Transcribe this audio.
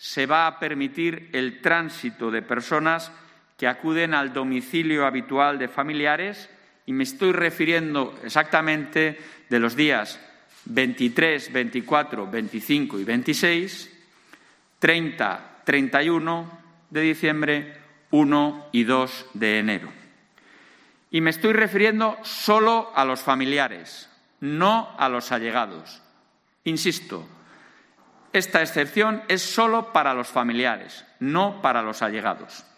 se va a permitir el tránsito de personas que acuden al domicilio habitual de familiares, y me estoy refiriendo exactamente de los días 23, 24, 25 y 26, 30, 31 de diciembre, 1 y 2 de enero. Y me estoy refiriendo solo a los familiares, no a los allegados. Insisto, esta excepción es solo para los familiares, no para los allegados.